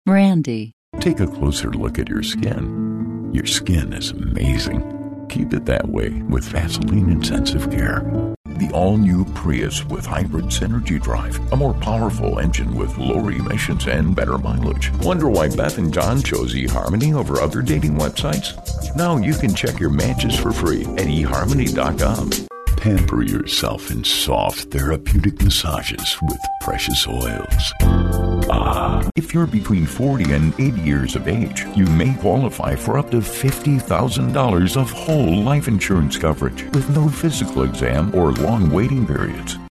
Randy. Take a closer look at your skin. Your skin is amazing. Keep it that way with Vaseline Intensive Care. The all-new Prius with hybrid Synergy drive, a more powerful engine with lower emissions and better mileage. Wonder why Beth and John chose eHarmony over other dating websites? Now you can check your matches for free at eHarmony.com. Pamper yourself in soft, therapeutic massages with precious oils. If you're between 40 and 80 years of age, you may qualify for up to $50,000 of whole life insurance coverage with no physical exam or long waiting periods.